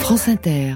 France Inter.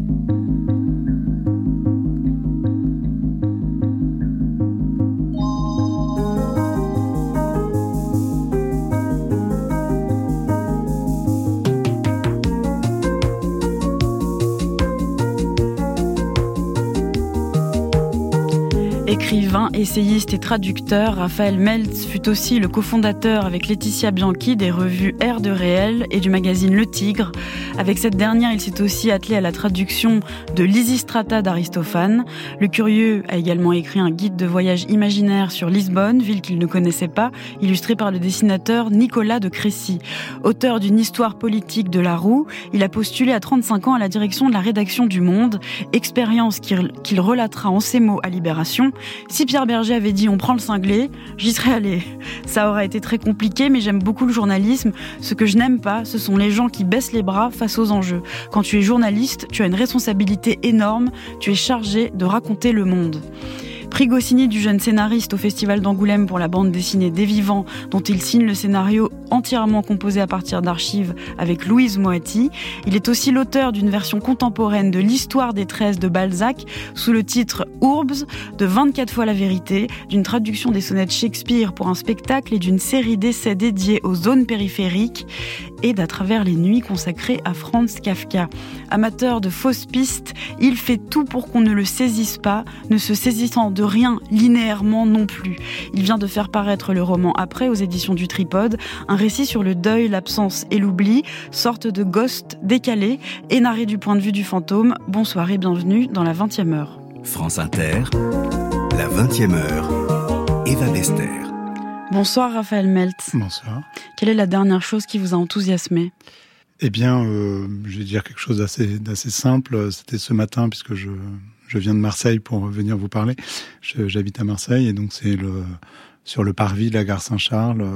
Écrivain, essayiste et traducteur, Raphaël Meltz fut aussi le cofondateur avec Laetitia Bianchi des revues Air de Réel et du magazine Le Tigre. Avec cette dernière, il s'est aussi attelé à la traduction de Lysistrata d'Aristophane. Le curieux a également écrit un guide de voyage imaginaire sur Lisbonne, ville qu'il ne connaissait pas, illustré par le dessinateur Nicolas de Crécy. Auteur d'une histoire politique de la roue, il a postulé à 35 ans à la direction de la rédaction du Monde, expérience qu'il relatera en ces mots à Libération. Si Pierre Berger avait dit « on prend le cinglé », j'y serais allée. Ça aura été très compliqué, mais j'aime beaucoup le journalisme. Ce que je n'aime pas, ce sont les gens qui baissent les bras face aux enjeux. Quand tu es journaliste, tu as une responsabilité énorme, tu es chargé de raconter le monde. Prix Goscinny du jeune scénariste au Festival d'Angoulême pour la bande dessinée Des Vivants, dont il signe le scénario entièrement composé à partir d'archives avec Louise Moatti. Il est aussi l'auteur d'une version contemporaine de l'Histoire des 13 de Balzac, sous le titre Ourbs, de 24 fois la vérité, d'une traduction des sonnets de Shakespeare pour un spectacle et d'une série d'essais dédiés aux zones périphériques et d'à travers les nuits consacrées à Franz Kafka. Amateur de fausses pistes, il fait tout pour qu'on ne le saisisse pas, ne se saisissant de rien linéairement non plus. Il vient de faire paraître le roman Après aux éditions du Tripode, un récit sur le deuil, l'absence et l'oubli, sorte de ghost décalé et narré du point de vue du fantôme. Bonsoir et bienvenue dans la 20e heure. France Inter, la 20e heure, Eva Bester. Bonsoir Raphaël Meltz. Bonsoir. Quelle est la dernière chose qui vous a enthousiasmé ? Eh bien, je vais dire quelque chose d'assez simple. C'était ce matin, puisque je viens de Marseille pour venir vous parler. J'habite à Marseille et donc c'est sur le parvis de la gare Saint-Charles,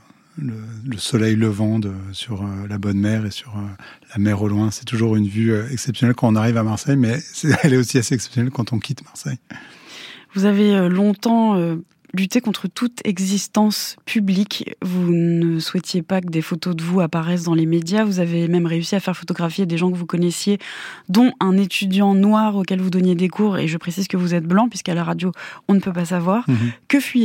le soleil levant sur la Bonne Mer et sur la mer au loin. C'est toujours une vue exceptionnelle quand on arrive à Marseille, mais elle est aussi assez exceptionnelle quand on quitte Marseille. Vous avez longtemps lutter contre toute existence publique. Vous ne souhaitiez pas que des photos de vous apparaissent dans les médias. Vous avez même réussi à faire photographier des gens que vous connaissiez, dont un étudiant noir auquel vous donniez des cours. Et je précise que vous êtes blanc, puisqu'à la radio, on ne peut pas savoir. Que fuyez-vous ?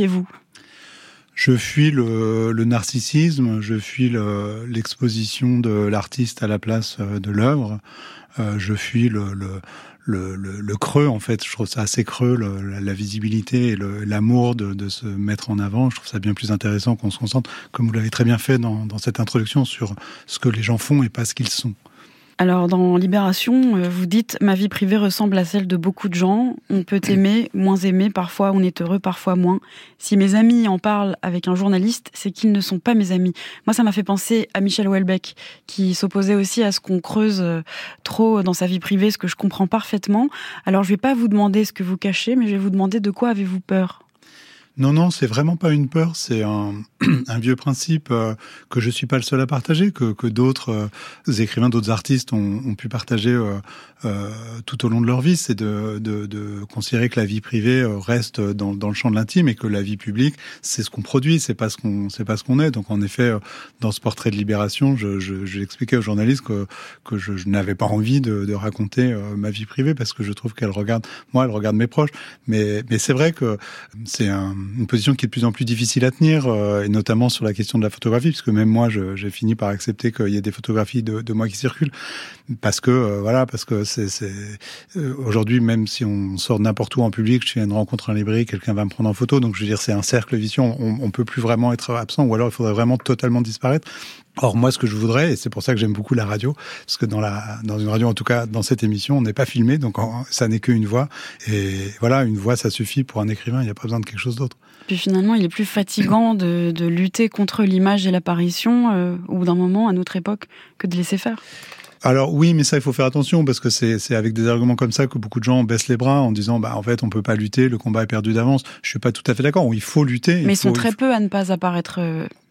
Je fuis le narcissisme, je fuis l'exposition de l'artiste à la place de l'œuvre. Je fuis le creux, en fait. Je trouve ça assez creux, la visibilité et l'amour de se mettre en avant. Je trouve ça bien plus intéressant qu'on se concentre, comme vous l'avez très bien fait dans cette introduction, sur ce que les gens font et pas ce qu'ils sont. Alors, dans Libération, vous dites « Ma vie privée ressemble à celle de beaucoup de gens. On peut aimer, moins aimer. Parfois, on est heureux, parfois moins. Si mes amis en parlent avec un journaliste, c'est qu'ils ne sont pas mes amis. » Moi, ça m'a fait penser à Michel Houellebecq, qui s'opposait aussi à ce qu'on creuse trop dans sa vie privée, ce que je comprends parfaitement. Alors, je ne vais pas vous demander ce que vous cachez, mais je vais vous demander de quoi avez-vous peur ? Non, c'est vraiment pas une peur, c'est un vieux principe que je suis pas le seul à partager, que d'autres écrivains, d'autres artistes ont pu partager tout au long de leur vie, c'est de considérer que la vie privée reste dans le champ de l'intime et que la vie publique, c'est ce qu'on produit, c'est pas ce qu'on est. Donc en effet, dans ce portrait de Libération, j'expliquais aux journalistes que je n'avais pas envie de raconter ma vie privée parce que je trouve qu'elle regarde mes proches. Mais c'est vrai que c'est une position qui est de plus en plus difficile à tenir, et notamment sur la question de la photographie, puisque même moi, j'ai fini par accepter qu'il y ait des photographies de moi qui circulent, parce que c'est aujourd'hui, même si on sort n'importe où en public, je suis à une rencontre en librairie, quelqu'un va me prendre en photo, donc je veux dire, c'est un cercle vicieux, on peut plus vraiment être absent, ou alors il faudrait vraiment totalement disparaître. Or, moi, ce que je voudrais, et c'est pour ça que j'aime beaucoup la radio, parce que dans une radio, en tout cas, dans cette émission, on n'est pas filmé, donc ça n'est qu'une voix. Et voilà, une voix, ça suffit pour un écrivain, il n'y a pas besoin de quelque chose d'autre. Puis finalement, il est plus fatigant de lutter contre l'image et l'apparition, au bout d'un moment, à notre époque, que de laisser faire. Alors oui, mais ça, il faut faire attention, parce que c'est avec des arguments comme ça que beaucoup de gens baissent les bras en disant, en fait, on peut pas lutter, le combat est perdu d'avance. Je suis pas tout à fait d'accord, il faut lutter. Mais ils sont très peu à ne pas apparaître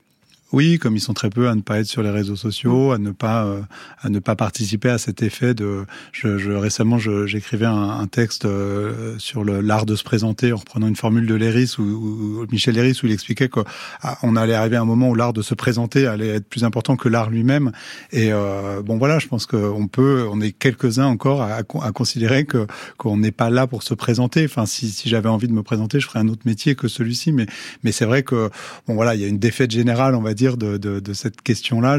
Oui, comme ils sont très peu à ne pas être sur les réseaux sociaux, à ne pas participer à cet effet de. Récemment, j'écrivais un texte sur l'art de se présenter en reprenant une formule de Léris ou Michel Léris où il expliquait qu'on allait arriver à un moment où l'art de se présenter allait être plus important que l'art lui-même. Et bon voilà, je pense on est quelques-uns encore à considérer qu'on n'est pas là pour se présenter. Enfin, si j'avais envie de me présenter, je ferais un autre métier que celui-ci. Mais c'est vrai que bon voilà, il y a une défaite générale, on va dire, de cette question-là.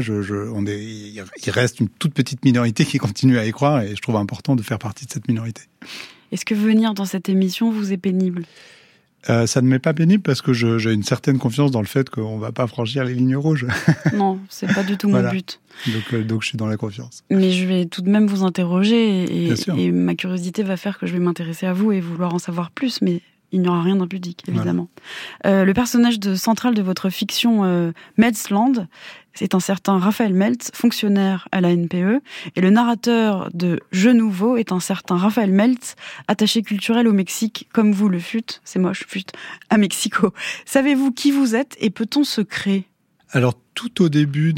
Il reste une toute petite minorité qui continue à y croire, et je trouve important de faire partie de cette minorité. Est-ce que venir dans cette émission vous est pénible ? Ça ne m'est pas pénible parce que j'ai une certaine confiance dans le fait qu'on va pas franchir les lignes rouges. Non, c'est pas du tout mon but. Donc je suis dans la confiance. Mais je vais tout de même vous interroger et ma curiosité va faire que je vais m'intéresser à vous et vouloir en savoir plus, mais il n'y aura rien d'impudique, évidemment. Voilà. Le personnage central de votre fiction Meltzland, c'est un certain Raphaël Meltz, fonctionnaire à la NPE, et le narrateur de Jeux Nouveaux est un certain Raphaël Meltz, attaché culturel au Mexique, comme vous le fûtes, c'est moche, à Mexico. Savez-vous qui vous êtes et peut-on se créer ? Alors, tout au début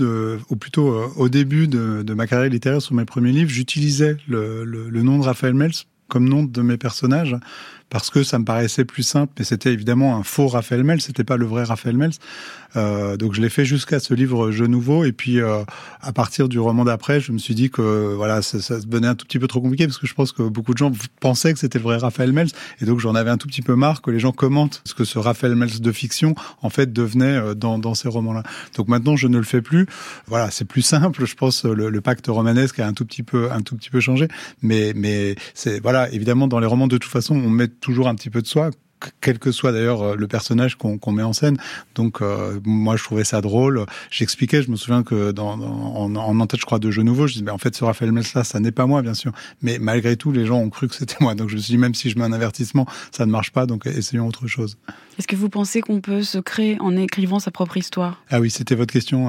au début de ma carrière littéraire sur mes premiers livres, j'utilisais le nom de Raphaël Meltz comme nom de mes personnages, parce que ça me paraissait plus simple, mais c'était évidemment un faux Raphaël Meltz, c'était pas le vrai Raphaël Meltz. Donc je l'ai fait jusqu'à ce livre Jeux Nouveaux, et puis à partir du roman d'après, je me suis dit que voilà, ça devenait un tout petit peu trop compliqué, parce que je pense que beaucoup de gens pensaient que c'était le vrai Raphaël Meltz, et donc j'en avais un tout petit peu marre que les gens commentent ce que ce Raphaël Meltz de fiction en fait devenait dans ces romans-là. Donc maintenant je ne le fais plus. Voilà, c'est plus simple, je pense. Le pacte romanesque a un tout petit peu changé, mais c'est voilà, évidemment dans les romans de toute façon on met toujours un petit peu de soi, quel que soit d'ailleurs le personnage qu'on met en scène. Donc moi je trouvais ça drôle. J'expliquais, je me souviens que en en-tête je crois de Jeux Nouveaux, je disais en fait ce Raphaël Meltz là, ça n'est pas moi bien sûr, mais malgré tout les gens ont cru que c'était moi. Donc je me suis dit même si je mets un avertissement, ça ne marche pas, donc essayons autre chose. Est-ce que vous pensez qu'on peut se créer en écrivant sa propre histoire ? Ah oui, c'était votre question.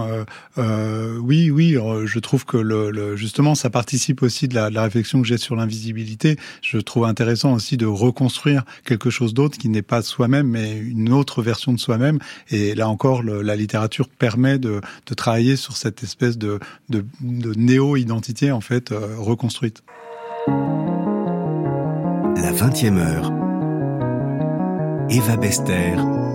Oui, je trouve que justement, ça participe aussi de la réflexion que j'ai sur l'invisibilité. Je trouve intéressant aussi de reconstruire quelque chose d'autre qui n'est pas soi-même, mais une autre version de soi-même. Et là encore, la littérature permet de travailler sur cette espèce de néo-identité, en fait, reconstruite. La 20e heure. Eva Bester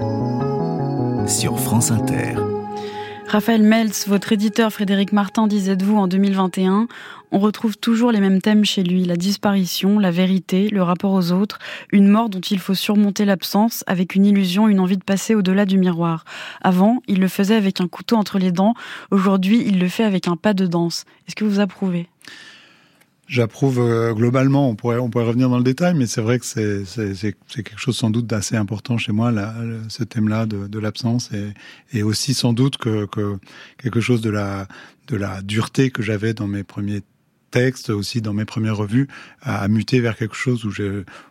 sur France Inter. Raphaël Meltz, votre éditeur Frédéric Martin disait de vous en 2021, on retrouve toujours les mêmes thèmes chez lui, la disparition, la vérité, le rapport aux autres, une mort dont il faut surmonter l'absence avec une illusion, une envie de passer au-delà du miroir. Avant, il le faisait avec un couteau entre les dents, aujourd'hui, il le fait avec un pas de danse. Est-ce que vous approuvez ? J'approuve globalement, on pourrait revenir dans le détail, mais c'est vrai que c'est quelque chose sans doute d'assez important chez moi, ce thème-là de l'absence, et aussi sans doute que quelque chose de la dureté que j'avais dans mes premiers textes, aussi dans mes premières revues, a muté vers quelque chose où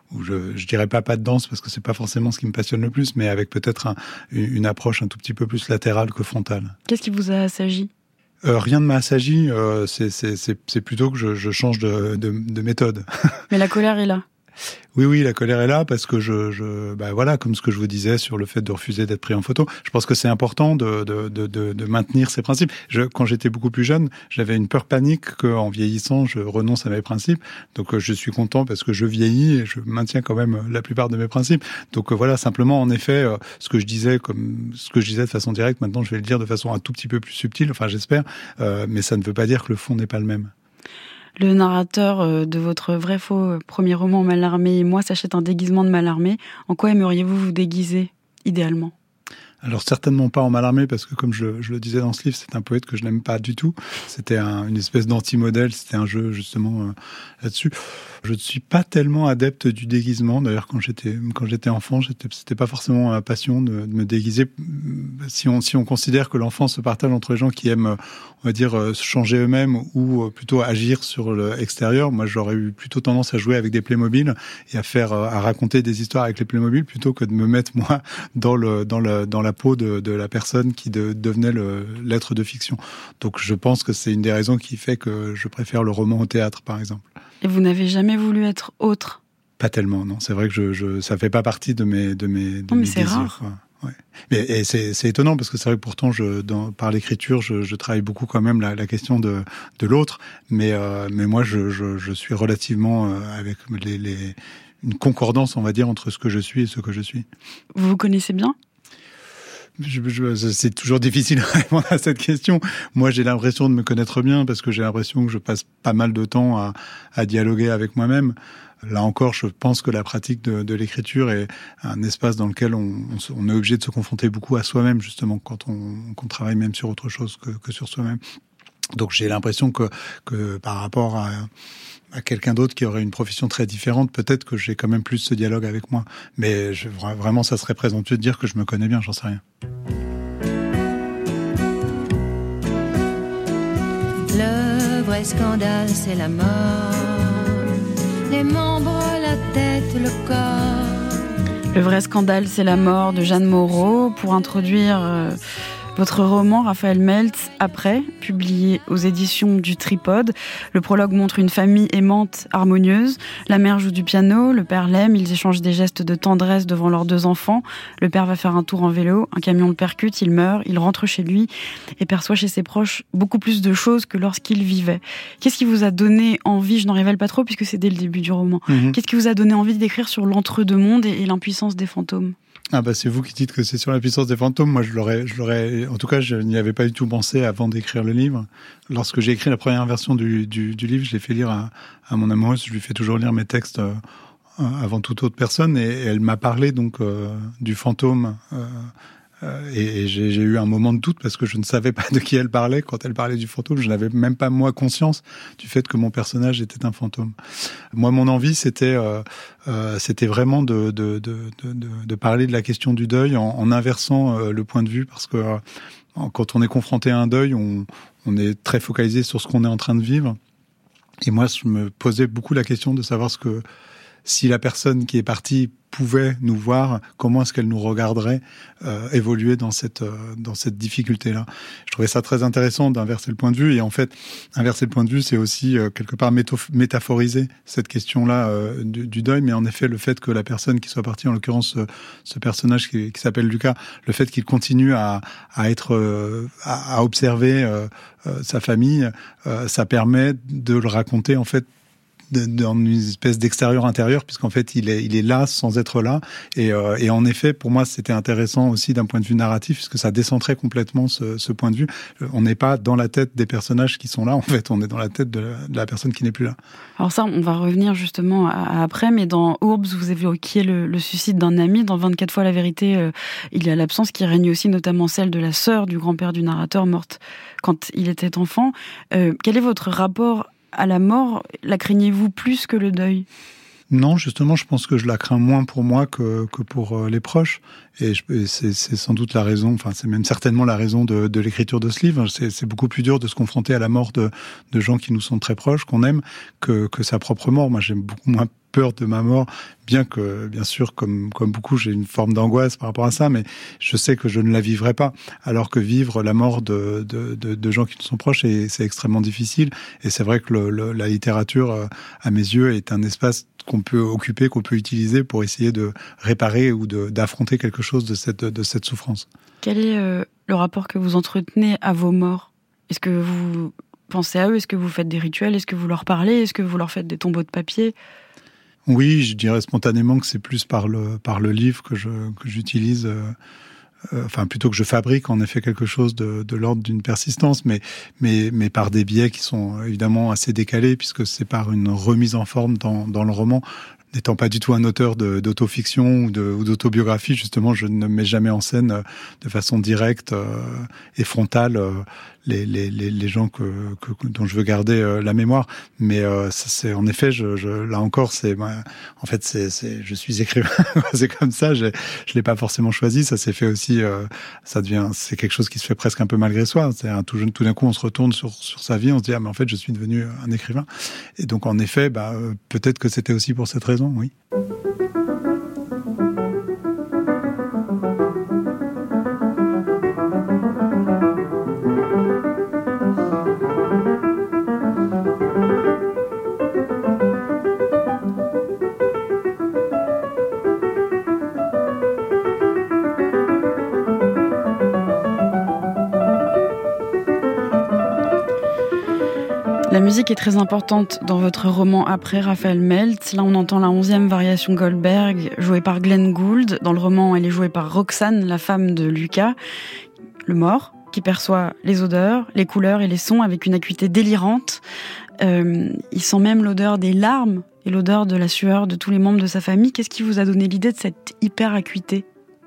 je dirais pas de danse parce que c'est pas forcément ce qui me passionne le plus, mais avec peut-être une approche un tout petit peu plus latérale que frontale. Qu'est-ce qui vous a assagi ? Rien ne m'a assagi, c'est plutôt que je change de méthode. Mais la colère est là. Oui, la colère est là parce que voilà, comme ce que je vous disais sur le fait de refuser d'être pris en photo. Je pense que c'est important de maintenir ces principes. Quand j'étais beaucoup plus jeune, j'avais une peur panique qu'en vieillissant, je renonce à mes principes. Donc je suis content parce que je vieillis et je maintiens quand même la plupart de mes principes. Donc voilà, simplement, en effet, ce que je disais de façon directe, maintenant je vais le dire de façon un tout petit peu plus subtile, enfin j'espère, mais ça ne veut pas dire que le fond n'est pas le même. Le narrateur de votre vrai-faux premier roman Mallarmé et moi s'achète un déguisement de Mallarmé. En quoi aimeriez-vous vous déguiser, idéalement ? Alors certainement pas en Mallarmé, parce que comme je le disais dans ce livre, c'est un poète que je n'aime pas du tout. C'était une espèce d'anti-modèle, c'était un jeu justement là-dessus. Je ne suis pas tellement adepte du déguisement. D'ailleurs, quand j'étais enfant, c'était pas forcément ma passion de me déguiser. Si on considère que l'enfance se partage entre les gens qui aiment, on va dire, changer eux-mêmes ou plutôt agir sur l'extérieur, moi j'aurais eu plutôt tendance à jouer avec des Playmobil et à raconter des histoires avec les Playmobil plutôt que de me mettre moi dans la peau de la personne qui devenait l'être de fiction. Donc je pense que c'est une des raisons qui fait que je préfère le roman au théâtre, par exemple. Et vous n'avez jamais voulu être autre ? Pas tellement, non. C'est vrai que ça fait pas partie de mes mais c'est désirs. rare. Ouais. Et c'est étonnant parce que c'est vrai que pourtant, par l'écriture, je travaille beaucoup quand même la question de l'autre, mais moi, je suis relativement avec une concordance, on va dire, entre ce que je suis et ce que je suis. Vous vous connaissez bien ? C'est toujours difficile de répondre à cette question. Moi, j'ai l'impression de me connaître bien parce que j'ai l'impression que je passe pas mal de temps à dialoguer avec moi-même. Là encore, je pense que la pratique de l'écriture est un espace dans lequel on est obligé de se confronter beaucoup à soi-même, justement, quand on travaille même sur autre chose que sur soi-même. Donc j'ai l'impression que par rapport à quelqu'un d'autre qui aurait une profession très différente, peut-être que j'ai quand même plus ce dialogue avec moi. Mais vraiment, ça serait présomptueux de dire que je me connais bien, j'en sais rien. Le vrai scandale, c'est la mort. Les membres, la tête, le corps. Le vrai scandale, c'est la mort de Jeanne Moreau. Pour introduire votre roman, Raphaël Meltz, Après, publié aux éditions du Tripode. Le prologue montre une famille aimante, harmonieuse. La mère joue du piano, le père l'aime, ils échangent des gestes de tendresse devant leurs 2 enfants. Le père va faire un tour en vélo, un camion le percute, il meurt, il rentre chez lui et perçoit chez ses proches beaucoup plus de choses que lorsqu'il vivait. Qu'est-ce qui vous a donné envie, je n'en révèle pas trop puisque c'est dès le début du roman, Qu'est-ce qui vous a donné envie d'écrire sur l'entre-deux-mondes et l'impuissance des fantômes ? Ah bah c'est vous qui dites que c'est sur la puissance des fantômes. Moi je l'aurais, en tout cas je n'y avais pas du tout pensé avant d'écrire le livre. Lorsque j'ai écrit la première version du livre, je l'ai fait lire à mon amoureuse. Je lui fais toujours lire mes textes avant toute autre personne et elle m'a parlé donc du fantôme. Et j'ai eu un moment de doute parce que je ne savais pas de qui elle parlait. Quand elle parlait du fantôme, je n'avais même pas moi conscience du fait que mon personnage était un fantôme. Moi, mon envie, c'était vraiment de parler de la question du deuil en inversant le point de vue, parce que quand on est confronté à un deuil, on est très focalisé sur ce qu'on est en train de vivre. Et moi, je me posais beaucoup la question de savoir si la personne qui est partie pouvait nous voir, comment est-ce qu'elle nous regarderait évoluer dans cette difficulté-là. Je trouvais ça très intéressant d'inverser le point de vue, et en fait, inverser le point de vue, c'est aussi quelque part métaphoriser cette question-là du deuil, mais en effet, le fait que la personne qui soit partie, en l'occurrence ce personnage qui s'appelle Lucas, le fait qu'il continue à observer sa famille, ça permet de le raconter en fait dans une espèce d'extérieur-intérieur, puisqu'en fait, il est là sans être là. Et en effet, pour moi, c'était intéressant aussi d'un point de vue narratif, puisque ça décentrait complètement ce point de vue. On n'est pas dans la tête des personnages qui sont là, en fait, on est dans la tête de la personne qui n'est plus là. Alors ça, on va revenir justement à après, mais dans Ourbs, vous évoquiez le suicide d'un ami. Dans 24 fois la vérité, il y a l'absence qui règne aussi, notamment celle de la sœur du grand-père du narrateur, morte quand il était enfant. Quel est votre rapport à la mort? La craignez-vous plus que le deuil? Non, justement, je pense que je la crains moins pour moi que pour les proches. Et c'est sans doute la raison, enfin c'est même certainement la raison de l'écriture de ce livre. C'est beaucoup plus dur de se confronter à la mort de gens qui nous sont très proches, qu'on aime, que sa propre mort. Moi, j'aime beaucoup moins peur de ma mort, bien que, bien sûr, comme beaucoup, j'ai une forme d'angoisse par rapport à ça, mais je sais que je ne la vivrai pas. Alors que vivre la mort de gens qui nous sont proches, c'est extrêmement difficile. Et c'est vrai que la littérature, à mes yeux, est un espace qu'on peut occuper, qu'on peut utiliser pour essayer de réparer ou d'affronter quelque chose de cette souffrance. Quel est le rapport que vous entretenez à vos morts? Est-ce que vous pensez à eux? Est-ce que vous faites des rituels? Est-ce que vous leur parlez? Est-ce que vous leur faites des tombeaux de papier? Oui, je dirais spontanément que c'est plus par le livre que j'utilise, enfin plutôt que je fabrique en effet quelque chose de l'ordre d'une persistance, mais par des biais qui sont évidemment assez décalés, puisque c'est par une remise en forme dans le roman. N'étant pas du tout un auteur d'autofiction ou d'autobiographie, justement, je ne mets jamais en scène de façon directe et frontale les gens dont je veux garder la mémoire. Mais c'est en effet, là encore, en fait, je suis écrivain, c'est comme ça. Je l'ai pas forcément choisi. Ça s'est fait aussi. C'est quelque chose qui se fait presque un peu malgré soi. C'est tout d'un coup, on se retourne sur sa vie, on se dit mais en fait, je suis devenu un écrivain. Et donc en effet, peut-être que c'était aussi pour cette raison. Oui. musique est très importante dans votre roman Après Raphaël Meltz. Là, on entend la 11e variation Goldberg, jouée par Glenn Gould. Dans le roman, elle est jouée par Roxane, la femme de Lucas, le mort, qui perçoit les odeurs, les couleurs et les sons avec une acuité délirante. Il sent même l'odeur des larmes et l'odeur de la sueur de tous les membres de sa famille. Qu'est-ce qui vous a donné l'idée de cette hyper-acuité ?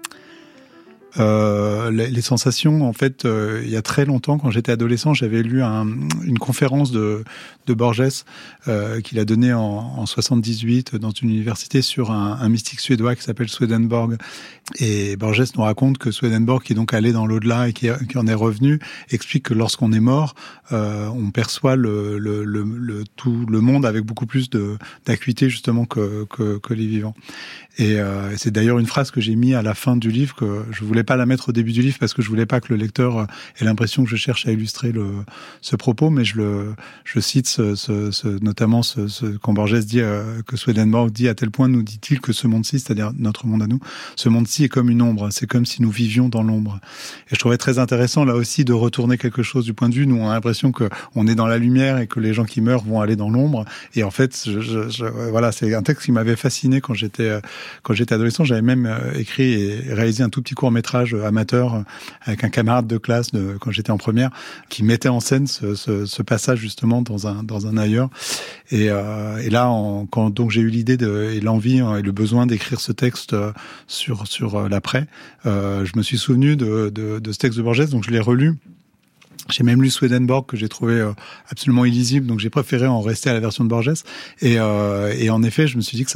Les sensations, en fait, il y a très longtemps, quand j'étais adolescent, j'avais lu une conférence de Borges qu'il a donnée en 78 dans une université sur un mystique suédois qui s'appelle Swedenborg. Et Borges nous raconte que Swedenborg, qui est donc allé dans l'au-delà et qui en est revenu, explique que lorsqu'on est mort, on perçoit tout le monde avec beaucoup plus d'acuité justement que les vivants. Et c'est d'ailleurs une phrase que j'ai mis à la fin du livre, que je voulais pas la mettre au début du livre parce que je voulais pas que le lecteur ait l'impression que je cherche à illustrer ce propos, mais je cite notamment quand Borges dit que Swedenborg dit: à tel point nous dit-il que ce monde-ci, c'est-à-dire notre monde à nous, ce monde-ci est comme une ombre, c'est comme si nous vivions dans l'ombre. Et je trouvais très intéressant là aussi de retourner quelque chose du point de vue, nous on a l'impression que on est dans la lumière et que les gens qui meurent vont aller dans l'ombre. Et en fait, voilà, c'est un texte qui m'avait fasciné quand j'étais adolescent. J'avais même écrit et réalisé un tout petit court-métrage amateur avec un camarade de classe quand j'étais en première, qui mettait en scène ce passage justement dans un ailleurs. Et là, quand donc j'ai eu l'idée et l'envie et le besoin d'écrire ce texte sur l'après, je me suis souvenu de ce texte de Borges, donc je l'ai relu. J'ai même lu Swedenborg, que j'ai trouvé absolument illisible, donc j'ai préféré en rester à la version de Borges. Et en effet, je me suis dit que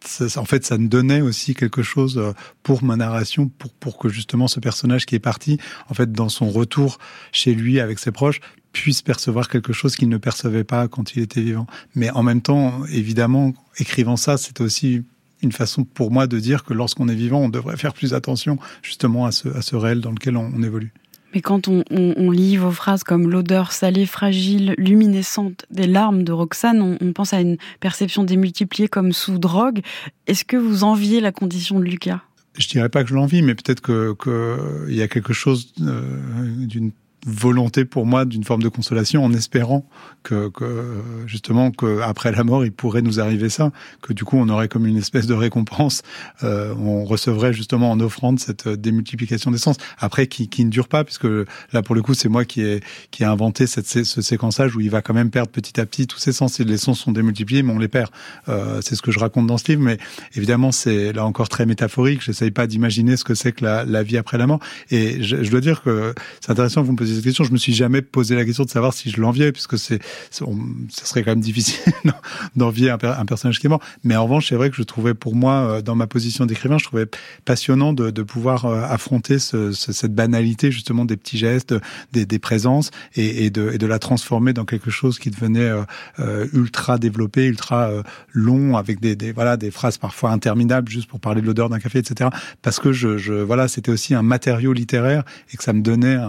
ça me donnait aussi quelque chose pour ma narration, pour que justement ce personnage qui est parti, en fait, dans son retour chez lui avec ses proches, puisse percevoir quelque chose qu'il ne percevait pas quand il était vivant. Mais en même temps, évidemment, écrivant ça, c'était aussi une façon pour moi de dire que lorsqu'on est vivant, on devrait faire plus attention justement à ce réel dans lequel on évolue. Mais quand on lit vos phrases comme l'odeur salée, fragile, luminescente des larmes de Roxane, on pense à une perception démultipliée comme sous drogue. Est-ce que vous enviez la condition de Lucas ? Je dirais pas que je l'envie, mais peut-être que il y a quelque chose d'une volonté pour moi d'une forme de consolation, en espérant que justement que après la mort il pourrait nous arriver ça, que du coup on aurait comme une espèce de récompense, on recevrait justement en offrande cette démultiplication des sens. Après qui ne dure pas, puisque là pour le coup c'est moi qui ai inventé ce séquençage où il va quand même perdre petit à petit tous ses sens, et les sens sont démultipliés mais on les perd. C'est ce que je raconte dans ce livre, mais évidemment c'est là encore très métaphorique. J'essaye pas d'imaginer ce que c'est que la vie après la mort, et je dois dire que c'est intéressant que vous me posiez cette question. Je me suis jamais posé la question de savoir si je l'enviais, puisque ça serait quand même difficile d'envier un personnage qui est mort. Mais en revanche, c'est vrai que je trouvais pour moi, dans ma position d'écrivain, je trouvais passionnant de pouvoir affronter cette banalité justement des petits gestes, des présences, et de la transformer dans quelque chose qui devenait ultra développé, ultra long, avec des phrases parfois interminables juste pour parler de l'odeur d'un café, etc. Parce que c'était aussi un matériau littéraire et que ça me donnait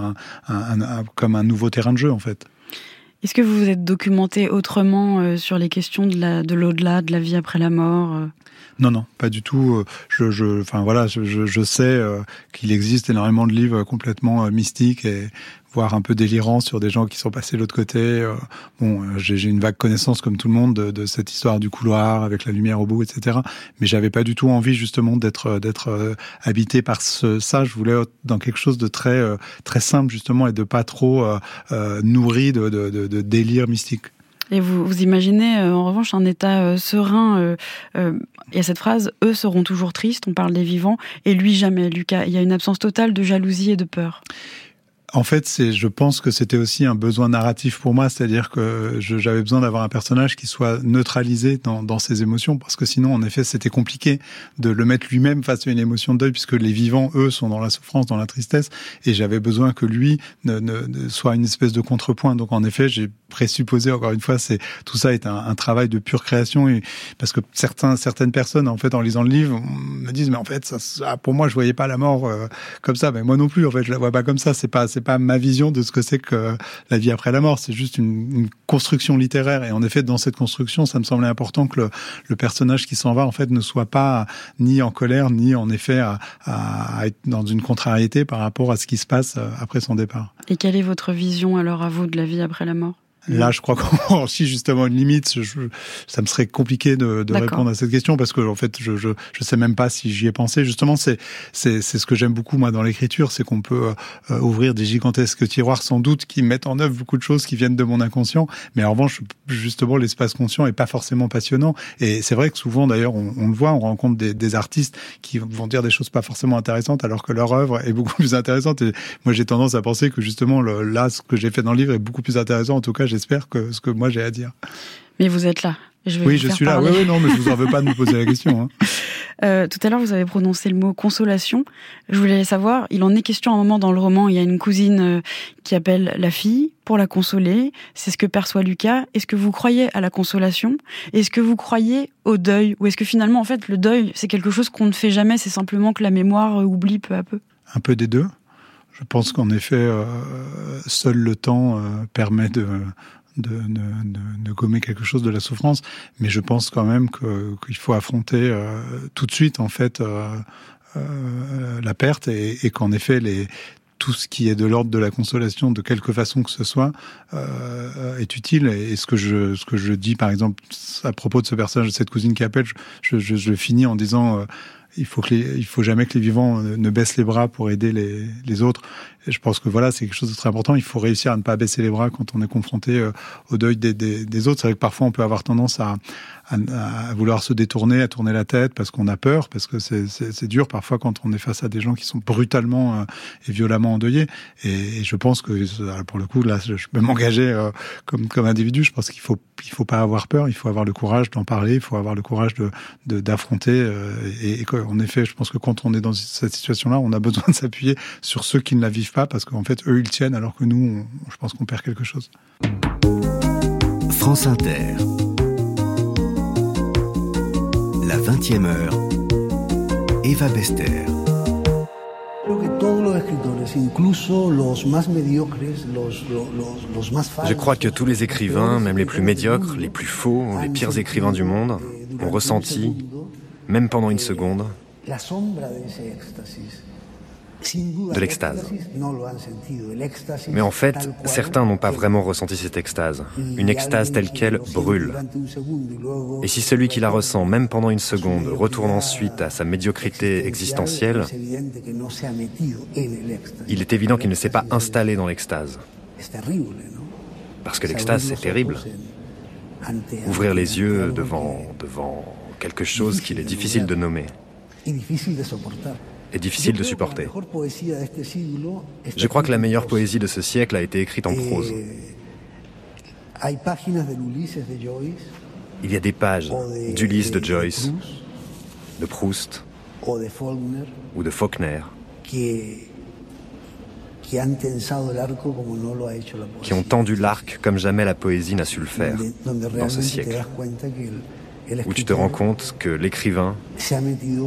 comme un nouveau terrain de jeu, en fait. Est-ce que vous vous êtes documenté autrement sur les questions de l'au-delà, de la vie après la mort ? Non, pas du tout. Je sais qu'il existe énormément de livres complètement mystiques et voire un peu délirants sur des gens qui sont passés de l'autre côté. J'ai une vague connaissance, comme tout le monde, de cette histoire du couloir avec la lumière au bout, etc. Mais j'avais pas du tout envie justement d'être habité par ça. Je voulais dans quelque chose de très très simple justement, et de pas trop nourri de délire mystique. Et vous imaginez en revanche un état serein. Il y a cette phrase « Eux seront toujours tristes », on parle des vivants, et lui jamais, Lucas. Il y a une absence totale de jalousie et de peur. En fait, je pense que c'était aussi un besoin narratif pour moi, c'est-à-dire que j'avais besoin d'avoir un personnage qui soit neutralisé dans ses émotions, parce que sinon, en effet, c'était compliqué de le mettre lui-même face à une émotion de deuil, puisque les vivants, eux, sont dans la souffrance, dans la tristesse, et j'avais besoin que lui ne soit une espèce de contrepoint. Donc, en effet, j'ai présupposé, encore une fois, tout ça est un travail de pure création, et parce que certaines personnes, en fait, en lisant le livre, me disent, mais en fait, ça, pour moi, je voyais pas la mort comme ça. Mais moi non plus, en fait, je la vois pas comme ça. C'est pas ma vision de ce que c'est que la vie après la mort. C'est juste une construction littéraire. Et en effet, dans cette construction, ça me semblait important que le personnage qui s'en va, en fait, ne soit pas ni en colère, ni en effet à être dans une contrariété par rapport à ce qui se passe après son départ. Et quelle est votre vision, alors, à vous, de la vie après la mort ? Là, je crois qu'on franchit justement une limite. Ça me serait compliqué de répondre à cette question parce que en fait, je sais même pas si j'y ai pensé. Justement, c'est ce que j'aime beaucoup moi dans l'écriture, c'est qu'on peut ouvrir des gigantesques tiroirs sans doute qui mettent en œuvre beaucoup de choses qui viennent de mon inconscient. Mais en revanche, justement, l'espace conscient est pas forcément passionnant. Et c'est vrai que souvent, d'ailleurs, on le voit, on rencontre des artistes qui vont dire des choses pas forcément intéressantes alors que leur œuvre est beaucoup plus intéressante. Et moi, j'ai tendance à penser que justement, là, ce que j'ai fait dans le livre est beaucoup plus intéressant. En tout cas, j'espère que ce que moi j'ai à dire. Mais vous êtes là. Oui, je suis là. Oui, non, mais je vous en veux pas de me poser la question. Tout à l'heure, vous avez prononcé le mot consolation. Je voulais savoir, il en est question à un moment dans le roman, il y a une cousine qui appelle la fille pour la consoler. C'est ce que perçoit Lucas. Est-ce que vous croyez à la consolation ? Est-ce que vous croyez au deuil ? Ou est-ce que finalement, en fait, le deuil, c'est quelque chose qu'on ne fait jamais, c'est simplement que la mémoire oublie peu à peu ? Un peu des deux. Je pense qu'en effet, seul le temps permet de gommer quelque chose de la souffrance, mais je pense quand même qu'il faut affronter tout de suite en fait la perte et qu'en effet tout ce qui est de l'ordre de la consolation, de quelque façon que ce soit, est utile. Et ce que je dis, par exemple, à propos de ce personnage, de cette cousine qui appelle, je finis en disant il faut jamais que les vivants ne baissent les bras pour aider les autres. Et je pense que voilà, c'est quelque chose de très important. Il faut réussir à ne pas baisser les bras quand on est confronté au deuil des autres. C'est vrai que parfois on peut avoir tendance à vouloir se détourner, à tourner la tête parce qu'on a peur, parce que c'est dur parfois quand on est face à des gens qui sont brutalement et violemment endeuillés. Et je pense que pour le coup là, je peux m'engager comme individu. Je pense qu'il faut pas avoir peur. Il faut avoir le courage d'en parler. Il faut avoir le courage d'affronter. Et en effet, je pense que quand on est dans cette situation-là, on a besoin de s'appuyer sur ceux qui ne la vivent pas parce qu'en fait, eux, ils tiennent alors que nous, je pense qu'on perd quelque chose. France Inter. La 20e heure, Eva Bester. Je crois que tous les écrivains, même les plus médiocres, les plus faux, les pires écrivains du monde, ont ressenti, même pendant une seconde, de l'extase. Mais en fait, certains n'ont pas vraiment ressenti cette extase. Une extase telle qu'elle brûle. Et si celui qui la ressent, même pendant une seconde, retourne ensuite à sa médiocrité existentielle, il est évident qu'il ne s'est pas installé dans l'extase. Parce que l'extase, c'est terrible. Ouvrir les yeux devant quelque chose qu'il est difficile de nommer. Est difficile de supporter. Je crois que la meilleure poésie de ce siècle a été écrite en prose. Il y a des pages d'Ulysse de Joyce, de Proust ou de Faulkner qui ont tendu l'arc comme jamais la poésie n'a su le faire dans ce siècle. Où tu te rends compte que l'écrivain s'est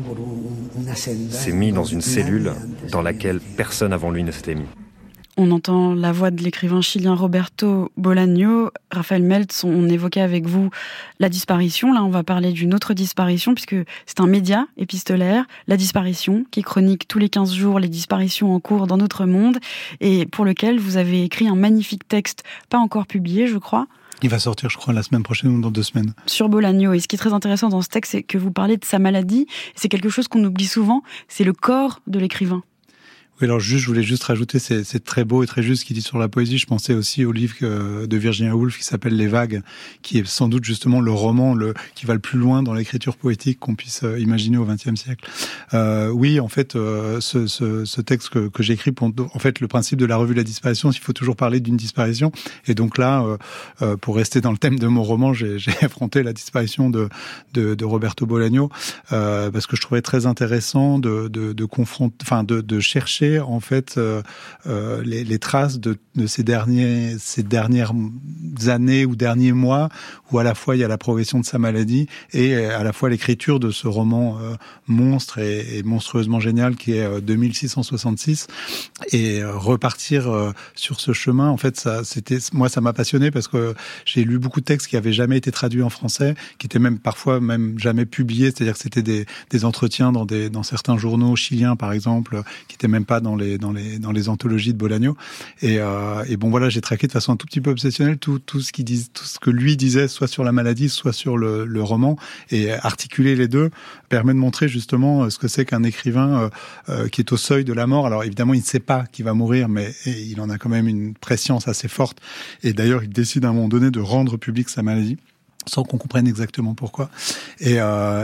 mis dans une cellule dans laquelle personne avant lui ne s'était mis. On entend la voix de l'écrivain chilien Roberto Bolaño. Raphaël Meltz, on évoquait avec vous la disparition. Là, on va parler d'une autre disparition, puisque c'est un média épistolaire, La Disparition, qui chronique tous les 15 jours les disparitions en cours dans notre monde, et pour lequel vous avez écrit un magnifique texte, pas encore publié, je crois. Il va sortir, je crois, la semaine prochaine ou dans 2 semaines. Sur Bolaño. Et ce qui est très intéressant dans ce texte, c'est que vous parlez de sa maladie. C'est quelque chose qu'on oublie souvent, c'est le corps de l'écrivain. Oui, alors je voulais juste rajouter, c'est très beau et très juste ce qu'il dit sur la poésie. Je pensais aussi au livre de Virginia Woolf qui s'appelle Les Vagues, qui est sans doute justement le roman qui va le plus loin dans l'écriture poétique qu'on puisse imaginer au XXe siècle. Oui, en fait, ce texte que j'écris, en fait, le principe de la revue de la disparition, il faut toujours parler d'une disparition. Et donc là, pour rester dans le thème de mon roman, j'ai affronté la disparition de Roberto Bolaño, parce que je trouvais très intéressant de confronter, enfin de chercher en fait les traces de ces dernières années ou derniers mois où à la fois il y a la progression de sa maladie et à la fois l'écriture de ce roman monstre et monstrueusement génial qui est 2666 et repartir sur ce chemin. En fait, ça m'a passionné parce que j'ai lu beaucoup de textes qui avaient jamais été traduits en français, qui étaient même parfois jamais publiés, c'est-à-dire que c'était des entretiens dans certains journaux chiliens par exemple qui étaient même pas pas dans les anthologies de Bolaño. Et bon, voilà, j'ai traqué de façon un tout petit peu obsessionnelle tout ce que lui disait, soit sur la maladie, soit sur le roman, et articuler les deux permet de montrer justement ce que c'est qu'un écrivain qui est au seuil de la mort. Alors évidemment, il ne sait pas qu'il va mourir, mais il en a quand même une prescience assez forte. Et d'ailleurs, il décide à un moment donné de rendre public sa maladie, sans qu'on comprenne exactement pourquoi. Et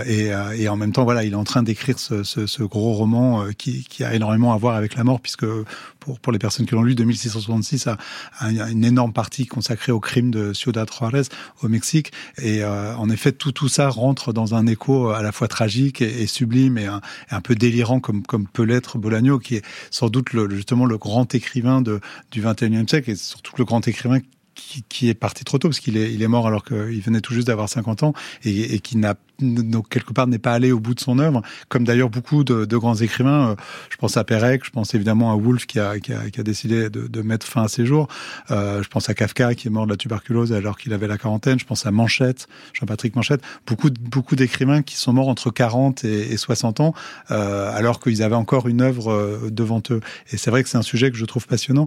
en même temps, voilà, il est en train d'écrire ce gros roman qui a énormément à voir avec la mort, puisque pour les personnes qui l'ont lu, 2666 a une énorme partie consacrée au crime de Ciudad Juárez au Mexique. Et en effet, tout ça rentre dans un écho à la fois tragique et sublime et un peu délirant, comme peut l'être Bolaño, qui est sans doute justement le grand écrivain du XXIe siècle, et surtout le grand écrivain qui est parti trop tôt, parce qu'il est mort alors qu'il venait tout juste d'avoir 50 ans, et qui donc quelque part n'est pas allé au bout de son œuvre, comme d'ailleurs beaucoup de grands écrivains. Je pense à Pérec, je pense évidemment à Woolf qui a décidé de mettre fin à ses jours. Je pense à Kafka qui est mort de la tuberculose alors qu'il avait la quarantaine. Je pense à Manchette, Jean-Patrick Manchette. Beaucoup d'écrivains qui sont morts entre 40 et 60 ans, alors qu'ils avaient encore une œuvre devant eux. Et c'est vrai que c'est un sujet que je trouve passionnant.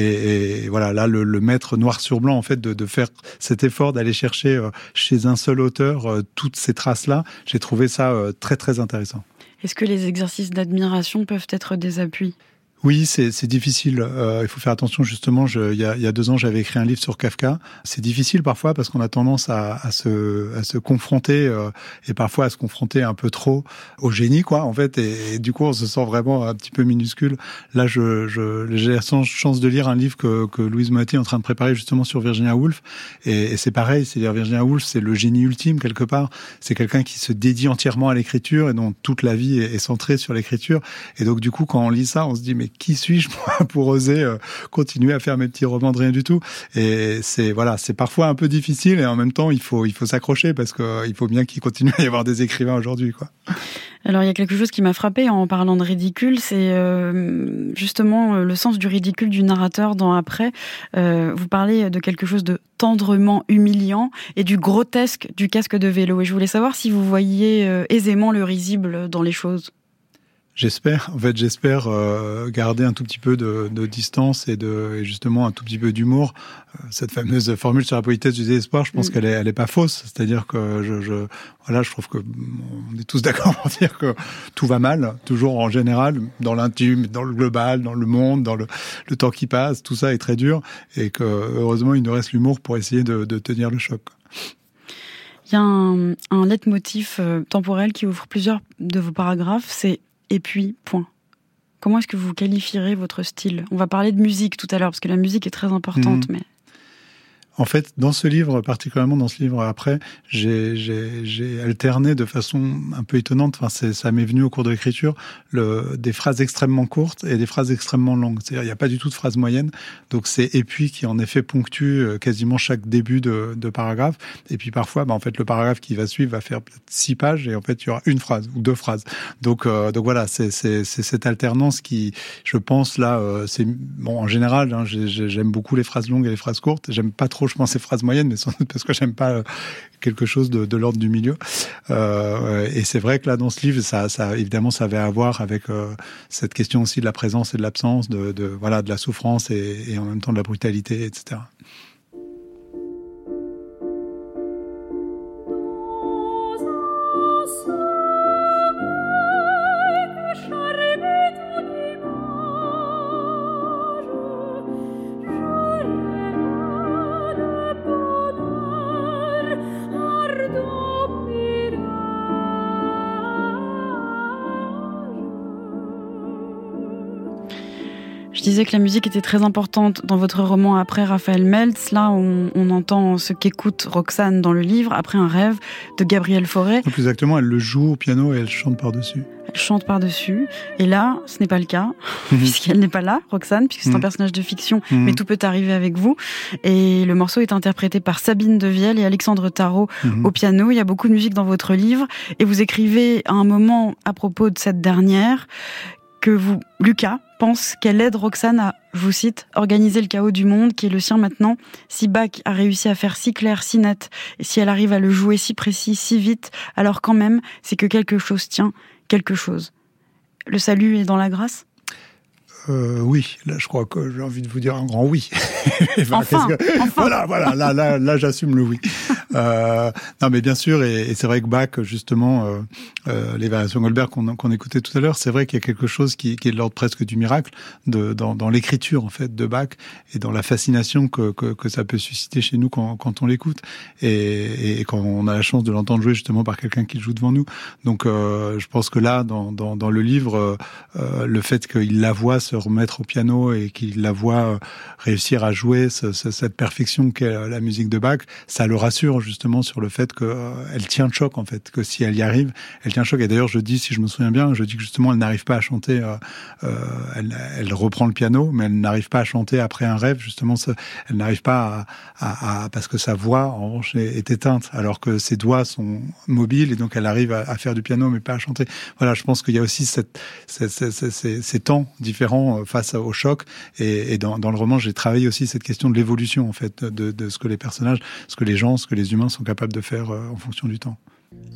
Et voilà, là, le mettre noir sur blanc, en fait, de faire cet effort d'aller chercher chez un seul auteur toutes ces traces-là, j'ai trouvé ça très très intéressant. Est-ce que les exercices d'admiration peuvent être des appuis ? Oui, c'est difficile. Il faut faire attention, justement. Il y a 2 ans, j'avais écrit un livre sur Kafka. C'est difficile parfois parce qu'on a tendance à se confronter et parfois à se confronter un peu trop au génie, quoi, en fait. Et du coup, on se sent vraiment un petit peu minuscule. Là, j'ai la chance de lire un livre que Louise Moatti est en train de préparer justement sur Virginia Woolf. Et c'est pareil, c'est-à-dire Virginia Woolf, c'est le génie ultime quelque part. C'est quelqu'un qui se dédie entièrement à l'écriture et dont toute la vie est centrée sur l'écriture. Et donc, du coup, quand on lit ça, on se dit, mais qui suis-je moi pour oser continuer à faire mes petits romans de rien du tout? Et c'est parfois un peu difficile, et en même temps il faut s'accrocher, parce que il faut bien qu'il continue à y avoir des écrivains aujourd'hui, quoi. Alors il y a quelque chose qui m'a frappée en parlant de ridicule, c'est justement le sens du ridicule du narrateur dans Après. Vous parlez de quelque chose de tendrement humiliant et du grotesque du casque de vélo. Et je voulais savoir si vous voyiez aisément le risible dans les choses. J'espère garder un tout petit peu de distance et justement un tout petit peu d'humour. Cette fameuse formule sur la politesse du désespoir, je pense qu'elle est pas fausse. C'est-à-dire que je trouve que on est tous d'accord pour dire que tout va mal, toujours en général, dans l'intime, dans le global, dans le monde, dans le temps qui passe, tout ça est très dur, et que heureusement il nous reste l'humour pour essayer de tenir le choc. Il y a un leitmotiv temporel qui ouvre plusieurs de vos paragraphes, c'est et puis, point. Comment est-ce que vous qualifierez votre style ? On va parler de musique tout à l'heure, parce que la musique est très importante, mais... En fait, dans ce livre, particulièrement dans ce livre Après, j'ai alterné de façon un peu étonnante, ça m'est venu au cours de l'écriture, des phrases extrêmement courtes et des phrases extrêmement longues. C'est-à-dire, il n'y a pas du tout de phrase moyenne. Donc, c'est et puis qui, en effet, ponctue quasiment chaque début de paragraphe. Et puis, parfois, en fait, le paragraphe qui va suivre va faire peut-être 6 pages, et en fait, il y aura une phrase ou 2 phrases. Donc voilà, c'est cette alternance qui, je pense, là, en général, j'aime beaucoup les phrases longues et les phrases courtes. J'aime pas trop, je pense, ces phrases moyennes, mais sans doute parce que j'aime pas quelque chose de l'ordre du milieu. Et c'est vrai que là, dans ce livre, ça évidemment, ça avait à voir avec cette question aussi de la présence et de l'absence, de la souffrance et en même temps de la brutalité, etc. Je disais que la musique était très importante dans votre roman Après, Raphaël Meltz. Là, on entend ce qu'écoute Roxane dans le livre, Après un rêve, de Gabriel Fauré. Plus exactement, elle le joue au piano et elle chante par-dessus. Elle chante par-dessus. Et là, ce n'est pas le cas, puisqu'elle n'est pas là, Roxane, puisque c'est un personnage de fiction, mais tout peut arriver avec vous. Et le morceau est interprété par Sabine Devielle et Alexandre Tarot au piano. Il y a beaucoup de musique dans votre livre. Et vous écrivez à un moment, à propos de cette dernière, que Lucas, pense qu'elle aide Roxane à, je vous cite, organiser le chaos du monde qui est le sien maintenant. Si Bach a réussi à faire si clair, si net, et si elle arrive à le jouer si précis, si vite, alors quand même, c'est que quelque chose tient, quelque chose. Le salut est dans la grâce ? Oui, là je crois que j'ai envie de vous dire un grand oui. Enfin. Voilà, là j'assume le oui. Non mais bien sûr, et c'est vrai que Bach, justement, les variations Goldberg qu'on écoutait tout à l'heure, c'est vrai qu'il y a quelque chose qui est de l'ordre presque du miracle dans l'écriture en fait de Bach et dans la fascination que ça peut susciter chez nous quand on l'écoute et quand on a la chance de l'entendre jouer justement par quelqu'un qui le joue devant nous. Donc je pense que là dans le livre, le fait qu'il la voit se remettre au piano et qu'il la voit réussir à jouer cette perfection qu'est la musique de Bach, ça le rassure justement sur le fait qu'elle tient le choc en fait, que si elle y arrive, elle tient le choc. Et d'ailleurs je dis, si je me souviens bien, je dis que justement elle n'arrive pas à chanter, elle reprend le piano, mais elle n'arrive pas à chanter après un rêve, justement elle n'arrive pas à parce que sa voix en revanche est éteinte, alors que ses doigts sont mobiles et donc elle arrive à faire du piano mais pas à chanter. Voilà, je pense qu'il y a aussi ces temps différents face au choc et dans le roman j'ai travaillé aussi cette question de l'évolution en fait de ce que les personnages, ce que les gens, ce que les humains sont capables de faire en fonction du temps.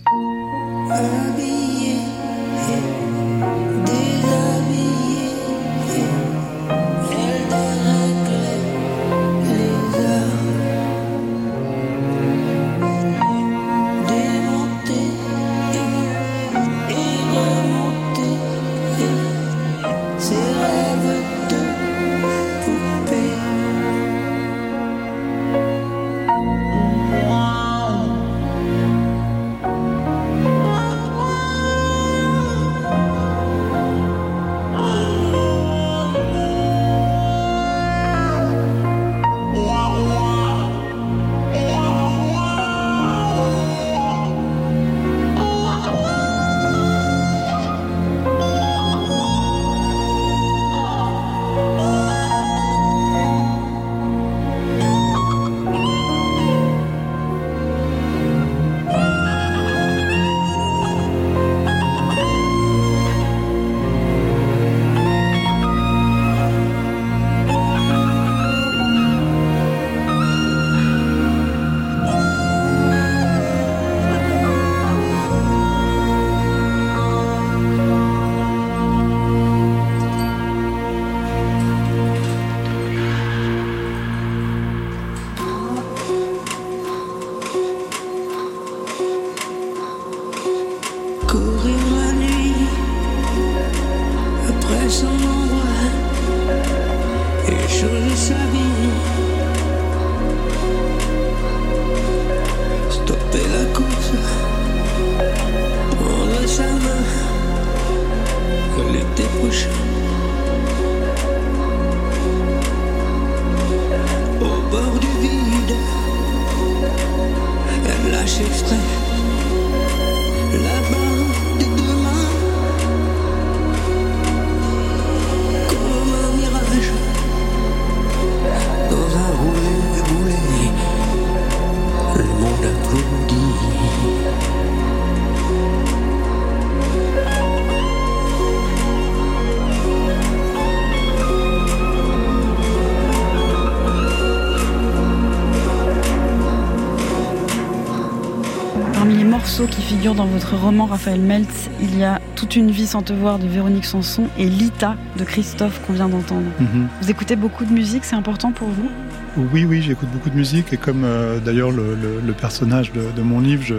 Qui figure dans votre roman Raphaël Meltz, il y a Toute une vie sans te voir de Véronique Sanson et Lita de Christophe qu'on vient d'entendre. Vous écoutez beaucoup de musique, c'est important pour vous ? Oui, j'écoute beaucoup de musique et comme d'ailleurs le personnage de mon livre,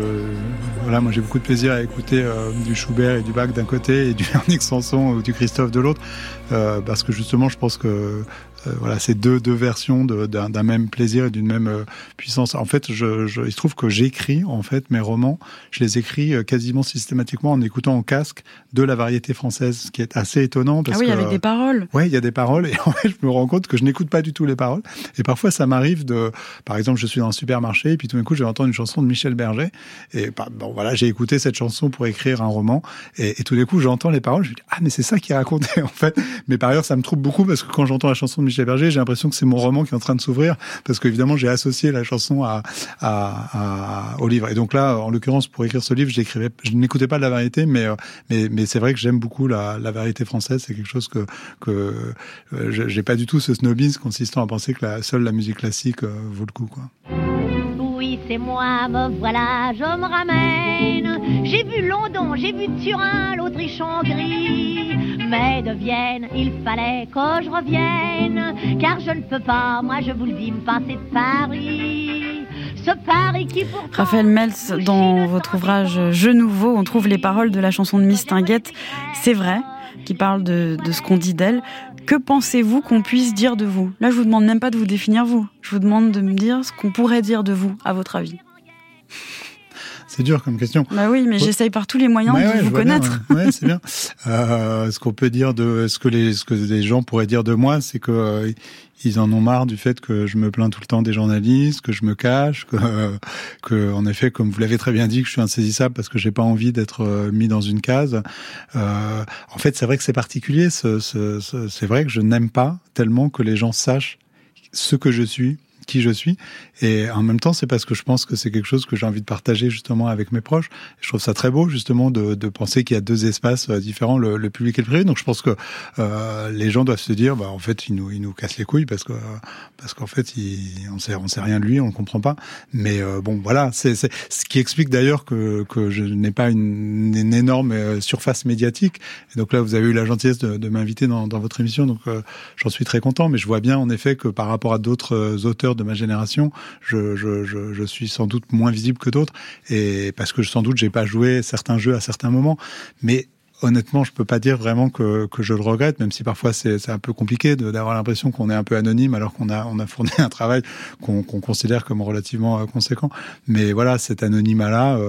moi j'ai beaucoup de plaisir à écouter du Schubert et du Bach d'un côté et du Véronique Sanson ou du Christophe de l'autre, parce que justement je pense que c'est deux versions d'un même plaisir et d'une même puissance. En fait, il se trouve que j'écris en fait mes romans, je les écris quasiment systématiquement en écoutant en casque de la variété française, ce qui est assez étonnant parce que avec des paroles. Ouais, il y a des paroles et en fait je me rends compte que je n'écoute pas du tout les paroles et parfois ça m'arrive par exemple, je suis dans un supermarché et puis tout d'un coup je vais entendre une chanson de Michel Berger et j'ai écouté cette chanson pour écrire un roman et tout d'un coup j'entends les paroles, je me dis mais c'est ça qui est raconté en fait. Mais par ailleurs ça me trouble beaucoup parce que quand j'entends la chanson de Michel Berger, j'ai l'impression que c'est mon roman qui est en train de s'ouvrir parce qu'évidemment j'ai associé la chanson au livre. Et donc là, en l'occurrence, pour écrire ce livre, je n'écoutais pas de la variété, mais c'est vrai que j'aime beaucoup la variété française. C'est quelque chose que j'ai pas du tout ce snobisme consistant à penser que seule la musique classique vaut le coup, quoi. Oui, c'est moi, me voilà, je me ramène J'ai vu London, j'ai vu Turin, l'Autriche-Hongrie. Mais de Vienne, il fallait que je revienne. Car je ne peux pas, moi je vous le dis, me passer de Paris. Ce Paris qui pourtant... Raphaël Meltz, dans votre ouvrage Jeux nouveaux, on trouve les paroles de la chanson de Mistinguett, C'est vrai, qui parle de ce qu'on dit d'elle. Que pensez-vous qu'on puisse dire de vous ? Là, je vous demande même pas de vous définir vous. Je vous demande de me dire ce qu'on pourrait dire de vous, à votre avis. C'est dur comme question. Bah oui, mais j'essaye par tous les moyens de vous connaître. Bien, ouais, c'est bien. Ce qu'on peut dire ce que les gens pourraient dire de moi, c'est que ils en ont marre du fait que je me plains tout le temps des journalistes, que je me cache, que en effet, comme vous l'avez très bien dit, que je suis insaisissable parce que j'ai pas envie d'être mis dans une case. En fait, c'est vrai que c'est particulier. C'est vrai que je n'aime pas tellement que les gens sachent ce que je suis, qui je suis, et en même temps c'est parce que je pense que c'est quelque chose que j'ai envie de partager justement avec mes proches. Je trouve ça très beau justement de penser qu'il y a deux espaces différents, le public et le privé. Donc je pense que les gens doivent se dire en fait il nous casse les couilles parce qu'en fait on sait rien de lui, on le comprend pas. Mais bon voilà, c'est ce qui explique d'ailleurs que je n'ai pas une énorme surface médiatique. Et donc là vous avez eu la gentillesse de m'inviter dans votre émission, donc j'en suis très content. Mais je vois bien en effet que par rapport à d'autres auteurs de ma génération, je suis sans doute moins visible que d'autres, et parce que sans doute j'ai pas joué certains jeux à certains moments, mais honnêtement, je peux pas dire vraiment que je le regrette, même si parfois c'est un peu compliqué d'avoir l'impression qu'on est un peu anonyme alors qu'on a fourni un travail qu'on considère comme relativement conséquent. Mais voilà, cet anonymat-là,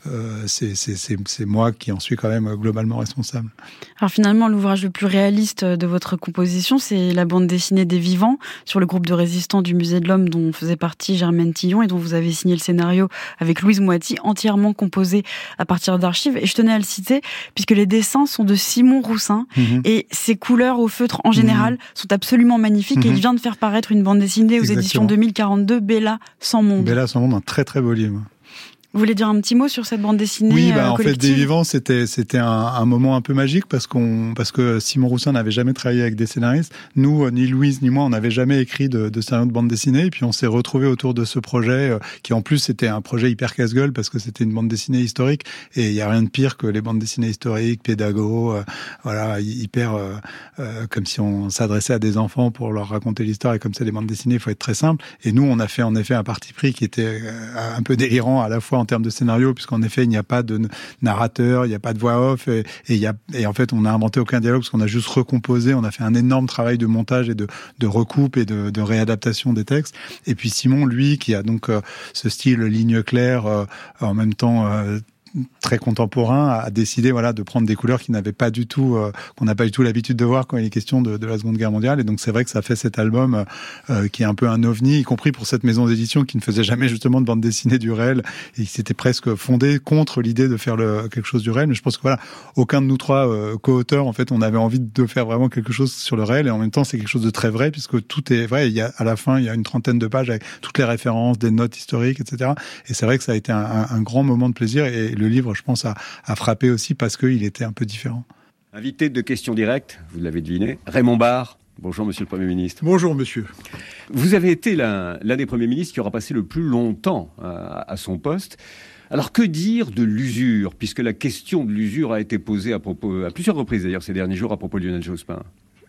c'est moi qui en suis quand même globalement responsable. Alors finalement, l'ouvrage le plus réaliste de votre composition, c'est la bande dessinée des Vivants, sur le groupe de résistants du Musée de l'Homme dont faisait partie Germaine Tillon et dont vous avez signé le scénario avec Louise Moiti, entièrement composé à partir d'archives. Et je tenais à le citer, puisque les dessins sont de Simon Roussin, et ses couleurs au feutre en général sont absolument magnifiques, et il vient de faire paraître une bande dessinée aux éditions 2042, Bella sans monde. Bella sans monde, un très très beau livre. Vous voulez dire un petit mot sur cette bande dessinée Oui, en collective ? fait, Des Vivants, c'était un moment un peu magique parce que Simon Roussin n'avait jamais travaillé avec des scénaristes. Nous, ni Louise ni moi, on n'avait jamais écrit de scénario de bande dessinée. Et puis on s'est retrouvés autour de ce projet qui en plus était un projet hyper casse-gueule parce que c'était une bande dessinée historique. Et il y a rien de pire que les bandes dessinées historiques, pédago, voilà, hyper comme si on s'adressait à des enfants pour leur raconter l'histoire. Et comme ça, les bandes dessinées, il faut être très simple. Et nous, on a fait en effet un parti pris qui était un peu délirant à la fois en termes de scénario, puisqu'en effet, il n'y a pas de narrateur, il n'y a pas de voix off, et en fait, on n'a inventé aucun dialogue, parce qu'on a juste recomposé, on a fait un énorme travail de montage et de recoupe et de réadaptation des textes. Et puis Simon, lui, qui a donc ce style ligne claire, en même temps très contemporain, a décidé de prendre des couleurs qu'on n'a pas du tout l'habitude de voir quand il est question de la Seconde Guerre mondiale. Et donc c'est vrai que ça fait cet album qui est un peu un ovni, y compris pour cette maison d'édition qui ne faisait jamais justement de bande dessinée du réel et qui s'était presque fondée contre l'idée de faire quelque chose du réel. Mais je pense que aucun de nous trois co-auteurs, en fait, on avait envie de faire vraiment quelque chose sur le réel, et en même temps c'est quelque chose de très vrai puisque tout est vrai. À la fin, il y a une 30aine de pages avec toutes les références, des notes historiques, etc. Et c'est vrai que ça a été un grand moment de plaisir, et le livre, je pense, a frappé aussi parce qu'il était un peu différent. Invité de questions directes, vous l'avez deviné, Raymond Barre. Bonjour Monsieur le Premier ministre. Bonjour Monsieur. Vous avez été l'un des Premiers ministres qui aura passé le plus longtemps à son poste. Alors que dire de l'usure, puisque la question de l'usure a été posée à plusieurs reprises d'ailleurs ces derniers jours à propos de Lionel Jospin.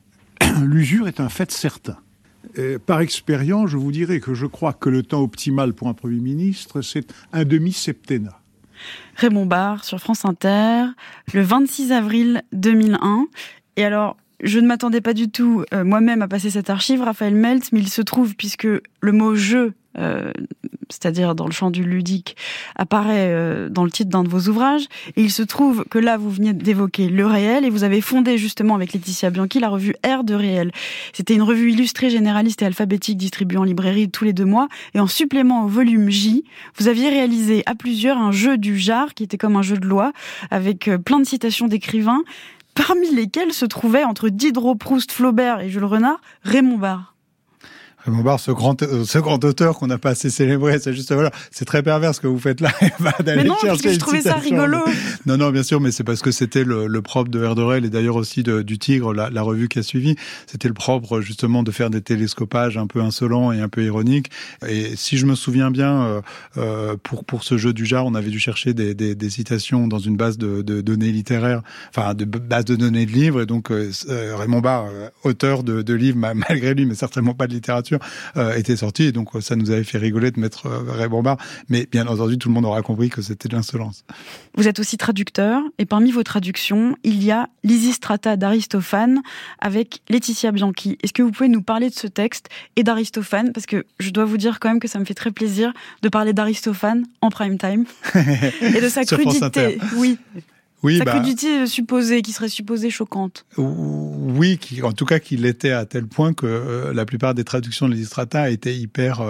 L'usure est un fait certain. Par expérience, je vous dirais que je crois que le temps optimal pour un Premier ministre, c'est un demi-septennat. Raymond Barre sur France Inter, le 26 avril 2001. Et alors, je ne m'attendais pas du tout moi-même à passer cette archive, Raphaël Meltz, mais il se trouve, puisque le mot « jeu », c'est-à-dire dans le champ du ludique, apparaît dans le titre d'un de vos ouvrages, et il se trouve que là, vous veniez d'évoquer le réel, et vous avez fondé justement avec Laetitia Bianchi la revue Air de réel. C'était une revue illustrée, généraliste et alphabétique distribuée en librairie tous les 2 mois, et en supplément au volume J, vous aviez réalisé à plusieurs un jeu du JAR, qui était comme un jeu de loi, avec plein de citations d'écrivains, parmi lesquels se trouvait, entre Diderot, Proust, Flaubert et Jules Renard, Raymond Barre. Raymond Barre, ce grand auteur qu'on n'a pas assez célébré, c'est juste, voilà, c'est très pervers ce que vous faites là, d'aller mais non, chercher parce que je trouvais ça rigolo. Non, bien sûr, mais c'est parce que c'était le propre de Air de Réel et d'ailleurs aussi du Tigre, la revue qui a suivi. C'était le propre, justement, de faire des télescopages un peu insolents et un peu ironiques. Et si je me souviens bien, pour ce jeu du genre, on avait dû chercher des citations dans une base de données littéraires, enfin, de base de données de livres. Et donc, Raymond Barre, auteur de livres, malgré lui, mais certainement pas de littérature, était sorti. Et donc, ça nous avait fait rigoler de mettre Raymond Barre. Mais bien entendu, tout le monde aura compris que c'était de l'insolence. Vous êtes aussi traducteur. Et parmi vos traductions, il y a Lysistrata d'Aristophane avec Laetitia Bianchi. Est-ce que vous pouvez nous parler de ce texte et d'Aristophane? Parce que je dois vous dire quand même que ça me fait très plaisir de parler d'Aristophane en prime time et de sa crudité. Oui, sa crudité supposée, qui serait supposée choquante. Oui, en tout cas qu'il l'était à tel point que la plupart des traductions de Lysistrata étaient hyper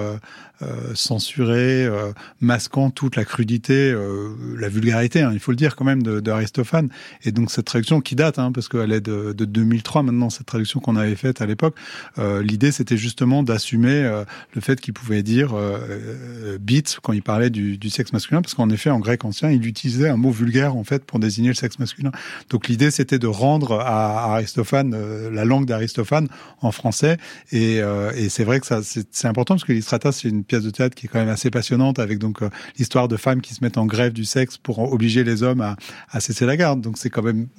censurées, masquant toute la crudité, la vulgarité, il faut le dire quand même, d'Aristophane. Et donc cette traduction qui date, parce qu'elle est de 2003 maintenant, cette traduction qu'on avait faite à l'époque, l'idée c'était justement d'assumer le fait qu'il pouvait dire bits quand il parlait du sexe masculin, parce qu'en effet en grec ancien il utilisait un mot vulgaire en fait pour désigner le sexe masculin. Donc l'idée c'était de rendre à Aristophane la langue d'Aristophane en français, et c'est vrai que ça c'est important parce que Lysistrata c'est une pièce de théâtre qui est quand même assez passionnante, avec donc l'histoire de femmes qui se mettent en grève du sexe pour obliger les hommes à cesser la garde. Donc c'est quand même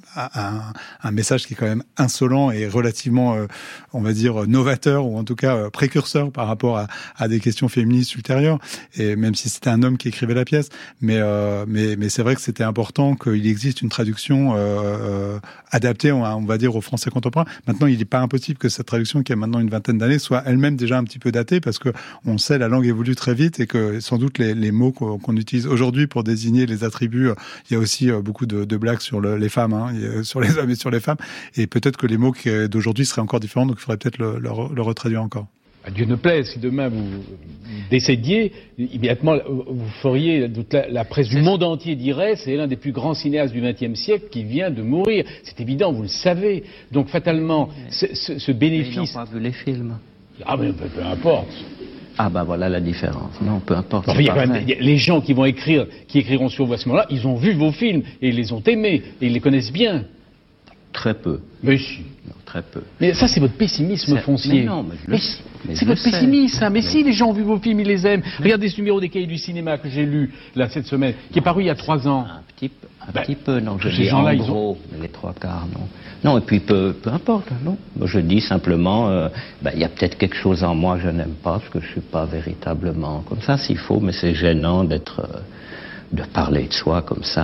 un message qui est quand même insolent et relativement, on va dire, novateur, ou en tout cas précurseur par rapport à des questions féministes ultérieures. Et même si c'était un homme qui écrivait la pièce, mais c'est vrai que c'était important qu'il existe une traduction adaptée, on va dire, au français contemporain. Maintenant, il n'est pas impossible que cette traduction, qui a maintenant une vingtaine d'années, soit elle-même déjà un petit peu datée, parce que on sait la langue évolue très vite et que sans doute les mots qu'on utilise aujourd'hui pour désigner les attributs, il y a aussi beaucoup de blagues sur les femmes, sur les hommes et sur les femmes, et peut-être que les mots d'aujourd'hui seraient encore différents, donc il faudrait peut-être le retraduire encore. Dieu ne plaise, si demain vous décédiez, immédiatement vous feriez, toute la presse du monde entier dirait, c'est l'un des plus grands cinéastes du XXe siècle qui vient de mourir. C'est évident, vous le savez. Donc fatalement, ce bénéfice... Ils n'ont pas vu les films. Ah mais peu importe. Ah ben voilà la différence. Non, peu importe. Il y a quand même les gens qui écriront sur vous à ce moment-là, ils ont vu vos films et ils les ont aimés et ils les connaissent bien. Très peu. Mais si. Non, très peu. Mais ça, c'est votre pessimisme foncier. Mais non, mais c'est votre pessimisme, ça. Mais si, les gens ont vu vos films, ils les aiment. Regardez ce numéro des Cahiers du cinéma que j'ai lu, là, cette semaine, qui est paru il y a 3 ans. Un petit peu, non. Je dis en gros, les 3 quarts, non. Non, et puis peu importe, non. Je dis simplement, il y a peut-être quelque chose en moi que je n'aime pas, parce que je suis pas véritablement comme ça, s'il faut, mais c'est gênant de parler de soi comme ça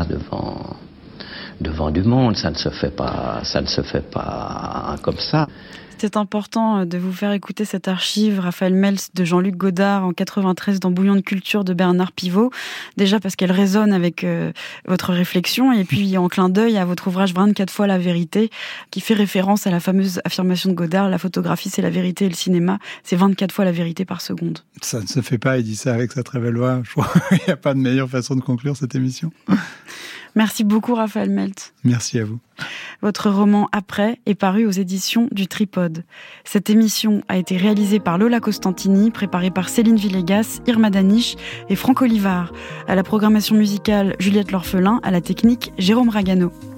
devant du monde, ça ne se fait pas comme ça. C'était important de vous faire écouter cette archive Raphaël Meltz de Jean-Luc Godard en 93 dans Bouillon de culture de Bernard Pivot. Déjà parce qu'elle résonne avec votre réflexion, et puis en clin d'œil à votre ouvrage 24 fois la vérité, qui fait référence à la fameuse affirmation de Godard, la photographie c'est la vérité et le cinéma c'est 24 fois la vérité par seconde. Ça ne se fait pas, il dit ça avec sa très belle voix. Je crois qu'il n'y a pas de meilleure façon de conclure cette émission. Merci beaucoup Raphaël Meltz. Merci à vous. Votre roman Après est paru aux éditions du Tripode. Cette émission a été réalisée par Lola Costantini, préparée par Céline Villegas, Irma Daniche et Franck Olivard. À la programmation musicale, Juliette L'Orphelin, à la technique, Jérôme Ragano.